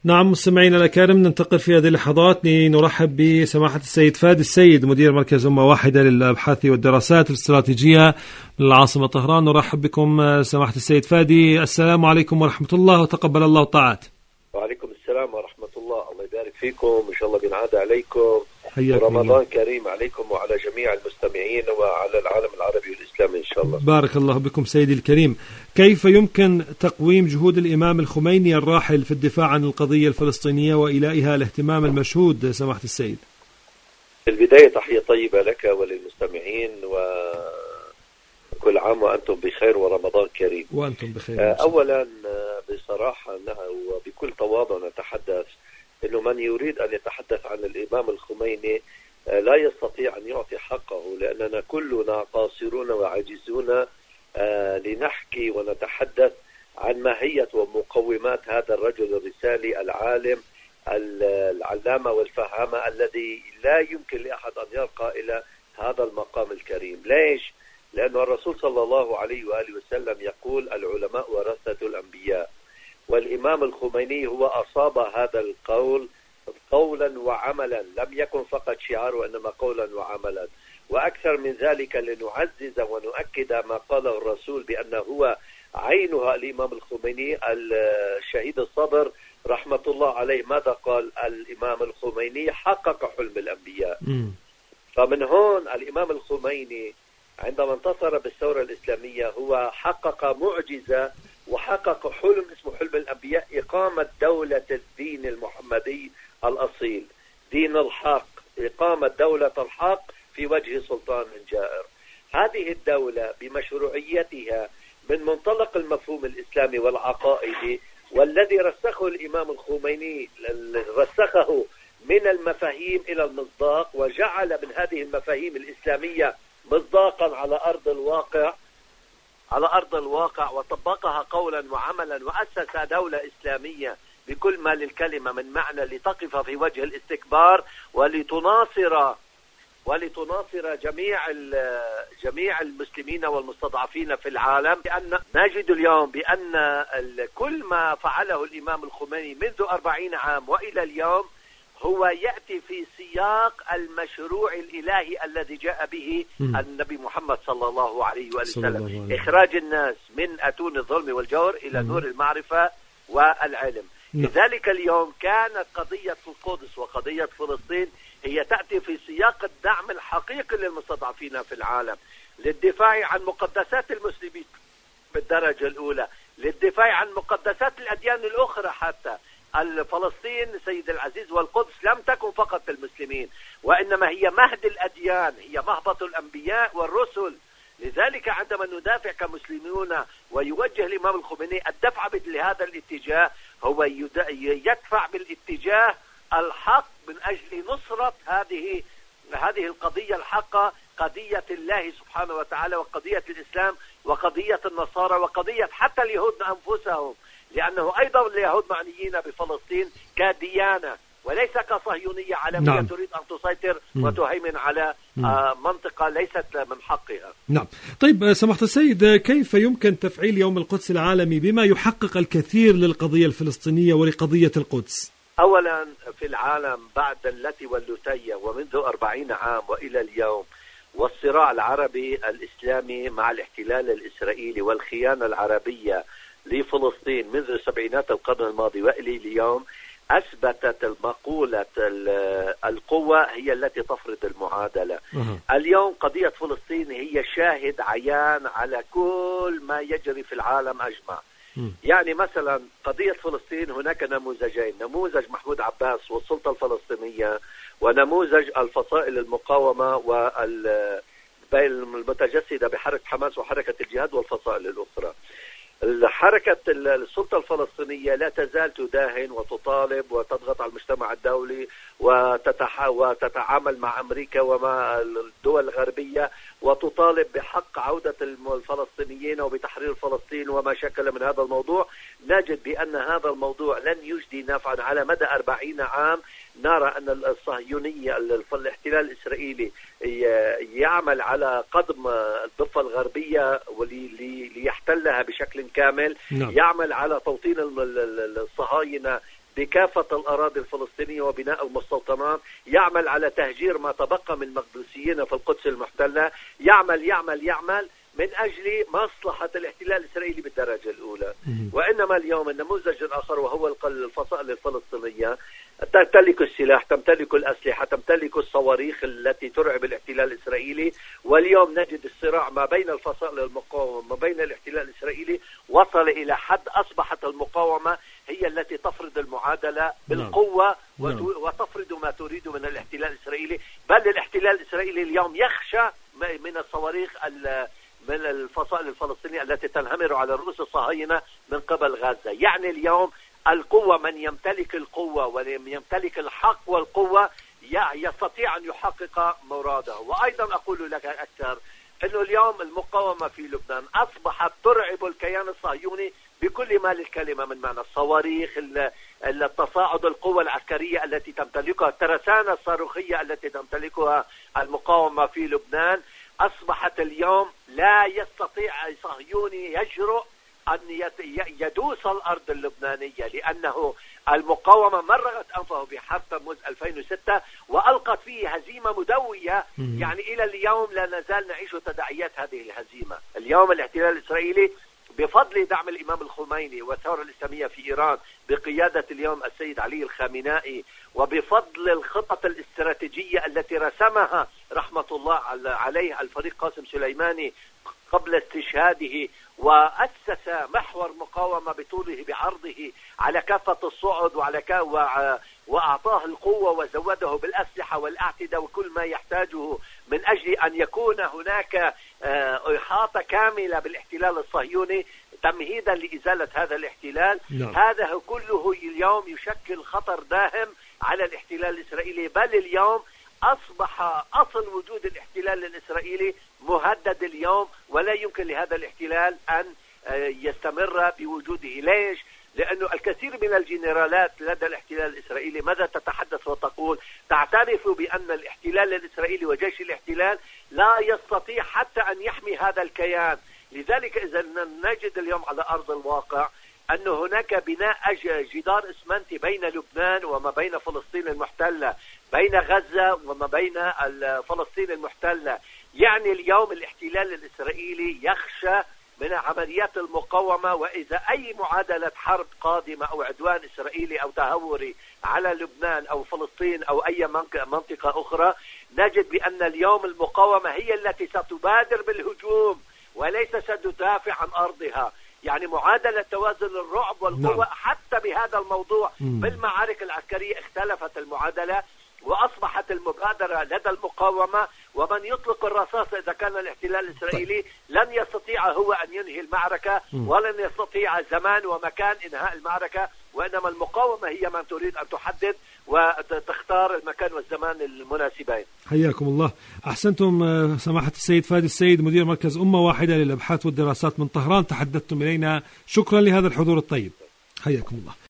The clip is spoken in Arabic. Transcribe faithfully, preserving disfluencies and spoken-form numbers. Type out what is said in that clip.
نعم مستمعينا الأكارم، ننتقل في هذه اللحظات لنرحب بسماحة السيد فادي السيد مدير مركز أمة واحدة للأبحاث والدراسات الاستراتيجية من العاصمة طهران. نرحب بكم سماحة السيد فادي. السلام عليكم ورحمة الله وتقبل الله طاعات. وعليكم السلام ورحمة الله، الله يبارك فيكم، إن شاء الله بينعاد عليكم ورمضان كريم عليكم وعلى جميع المستمعين وعلى العالم العربي والإسلامي إن شاء الله. بارك الله بكم سيدي الكريم. كيف يمكن تقويم جهود الإمام الخميني الراحل في الدفاع عن القضية الفلسطينية وإلائها الاهتمام المشهود سماحة السيد؟ في البداية تحية طيبة لك وللمستمعين، وكل عام وأنتم بخير ورمضان كريم. وأنتم بخير. أولا بصراحة وبكل تواضع نتحدث إنه من يريد أن يتحدث عن الإمام الخميني لا يستطيع أن يعطي حقه، لأننا كلنا قاصرون وعاجزون لنحكي ونتحدث عن ماهية ومقومات هذا الرجل الرسالي العالم العلامة والفهامة الذي لا يمكن لأحد أن يرقى إلى هذا المقام الكريم. ليش؟ لأن الرسول صلى الله عليه وآله وسلم يقول العلماء ورثة الأنبياء، والإمام الخميني هو أصاب هذا القول قولا وعملا، لم يكن فقط شعار وإنما قولا وعملا. وأكثر من ذلك لنعزز ونؤكد ما قاله الرسول بأنه هو عينها الإمام الخميني الشهيد الصبر رحمة الله عليه. ماذا قال الإمام الخميني؟ حقق حلم الأنبياء. م. فمن هون الإمام الخميني عندما انتصر بالثورة الإسلامية هو حقق معجزة وحقق حلم اسمه حلم الأنبياء، إقامة دولة الدين المحمدي الأصيل، دين الحق، إقامة دولة الحق في وجه سلطان جائر. هذه الدولة بمشروعيتها من منطلق المفهوم الإسلامي والعقائدي، والذي رسخه الإمام الخميني رسخه من المفاهيم إلى المصداق، وجعل من هذه المفاهيم الإسلامية مصداقا على أرض الواقع على أرض الواقع وطبقها قولا وعملا، وأسس دولة إسلامية بكل ما للكلمة من معنى لتقف في وجه الاستكبار ولتناصر ولتناصر جميع جميع المسلمين والمستضعفين في العالم. لأن نجد اليوم بأن كل ما فعله الإمام الخميني منذ أربعين عام وإلى اليوم هو يأتي في سياق المشروع الإلهي الذي جاء به م. النبي محمد صلى الله عليه وسلم، إخراج الناس من أتون الظلم والجور إلى م. نور المعرفة والعلم. م. لذلك اليوم كانت قضية القدس وقضية فلسطين هي تأتي في سياق الدعم الحقيقي للمستضعفين في العالم، للدفاع عن مقدسات المسلمين بالدرجة الأولى، للدفاع عن مقدسات الأديان الأخرى. حتى الفلسطين سيد العزيز والقدس لم تكن فقط المسلمين، وإنما هي مهد الأديان، هي مهبط الأنبياء والرسل. لذلك عندما ندافع كمسلمون ويوجه الإمام الخميني الدفع لهذا الاتجاه، هو يدفع بالاتجاه الحق من أجل نصرة هذه هذه القضية الحقة، قضية الله سبحانه وتعالى وقضية الإسلام وقضية النصارى وقضية حتى اليهود أنفسهم، لأنه أيضا اليهود معنيين بفلسطين كديانة وليس كصهيونية عالمية. نعم. تريد أن تسيطر م. وتهيمن على آه منطقة ليست من حقها. نعم. طيب سماحة السيد، كيف يمكن تفعيل يوم القدس العالمي بما يحقق الكثير للقضية الفلسطينية ولقضية القدس؟ أولا في العالم بعد التي واللتية ومنذ أربعين عام وإلى اليوم، والصراع العربي الإسلامي مع الاحتلال الإسرائيلي والخيانة العربية لفلسطين منذ سبعينات القرن الماضي وإلى اليوم، أثبتت المقولة القوة هي التي تفرض المعادلة. أه. اليوم قضية فلسطين هي شاهد عيان على كل ما يجري في العالم أجمع. يعني مثلا قضية فلسطين هناك نموذجين، نموذج محمود عباس والسلطة الفلسطينية، ونموذج الفصائل المقاومة والمتجسدة بحركة حماس وحركة الجهاد والفصائل الأخرى. الحركة السلطة الفلسطينية لا تزال تداهن وتطالب وتضغط على المجتمع الدولي وتتح... وتتعامل مع أمريكا ومع الدول الغربية وتطالب بحق عودة الفلسطينيين وبتحرير فلسطين وما شكل من هذا الموضوع. نجد بأن هذا الموضوع لن يجدي نفعا على مدى أربعين عام. نرى أن الصهيونية الاحتلال الإسرائيلي يعمل على قدم الضفة الغربية ليحتلها بشكل كامل. نعم. يعمل على توطين الصهاينة بكافة الأراضي الفلسطينية وبناء المستوطنات، يعمل على تهجير ما تبقى من المقدسيين في القدس المحتلة، يعمل يعمل يعمل من أجل مصلحة الاحتلال الإسرائيلي بالدرجة الأولى. وإنما اليوم النموذج الآخر وهو الفصائل الفلسطينية تمتلك السلاح، تمتلك الأسلحة، تمتلك الصواريخ التي ترعب الاحتلال الإسرائيلي. واليوم نجد الصراع ما بين الفصائل المقاومة وما بين الاحتلال الإسرائيلي وصل إلى حد أصبحت المقاومة هي التي تفرض المعادلة بالقوة وتفرض ما تريد من الاحتلال الإسرائيلي. بل الاحتلال الإسرائيلي اليوم يخشى من الصواريخ من الفصائل الفلسطينية التي تنهمر على رؤوس الصهاينة من قبل غزة. يعني اليوم القوة، من يمتلك القوة ومن يمتلك الحق والقوة يستطيع أن يحقق مراده. وأيضا أقول لك أكثر أنه اليوم المقاومة في لبنان أصبحت ترعب الكيان الصهيوني بكل ما للكلمة من معنى الصواريخ، التصاعد القوة العسكرية التي تمتلكها، الترسانة الصاروخية التي تمتلكها المقاومة في لبنان. أصبحت اليوم لا يستطيع أي صهيوني يجرؤ أن يدوس الأرض اللبنانية، لأنه المقاومة مرغت أنفه بحرب تموز ألفين وستة وألقت فيه هزيمة مدوية. يعني إلى اليوم لا نزال نعيش تداعيات هذه الهزيمة. اليوم الاحتلال الإسرائيلي بفضل دعم الإمام الخميني والثورة الإسلامية في إيران بقيادة اليوم السيد علي الخامنائي، وبفضل الخطط الاستراتيجية التي رسمها رحمة الله عليه الفريق قاسم سليماني قبل استشهاده، وأسس محور مقاومة بطوله بعرضه على كافة الصعد وعلى كا وأعطاه القوة وزوده بالأسلحة والأعتدة وكل ما يحتاجه من أجل أن يكون هناك إحاطة كاملة بالاحتلال الصهيوني تمهيدا لإزالة هذا الاحتلال. نعم. هذا كله اليوم يشكل خطر داهم على الاحتلال الإسرائيلي. بل اليوم أصبح أصل وجود الاحتلال الإسرائيلي مهدد اليوم، ولا يمكن لهذا الاحتلال أن يستمر بوجوده. ليش؟ لأنه الكثير من الجنرالات لدى الاحتلال الإسرائيلي ماذا تتحدث وتقول؟ تعترف بأن الاحتلال الإسرائيلي وجيش الاحتلال لا يستطيع حتى أن يحمي هذا الكيان. لذلك إذا نجد اليوم على أرض الواقع أن هناك بناء جدار إسمنتي بين لبنان وما بين فلسطين المحتلة، بين غزة وما بين فلسطين المحتلة. يعني اليوم الاحتلال الإسرائيلي يخشى من عمليات المقاومة، وإذا أي معادلة حرب قادمة أو عدوان إسرائيلي أو تهوري على لبنان أو فلسطين أو أي منطقة أخرى، نجد بأن اليوم المقاومة هي التي ستبادر بالهجوم وليس ستدافع عن أرضها. يعني معادلة توازن الرعب والقوة. نعم. حتى بهذا الموضوع مم. بالمعارك العسكرية اختلفت المعادلة، وأصبحت المبادرة لدى المقاومة، ومن يطلق الرصاص إذا كان الاحتلال الإسرائيلي طيب. لن يستطيع هو أن ينهي المعركة مم. ولن يستطيع زمان ومكان إنهاء المعركة، وإنما المقاومة هي من تريد أن تحدد وتختار المكان والزمان المناسبين. حياكم الله. أحسنتم سماحة السيد فادي السيد مدير مركز أمة واحدة للأبحاث والدراسات من طهران، تحدثتم إلينا. شكرا لهذا الحضور الطيب. حياكم الله.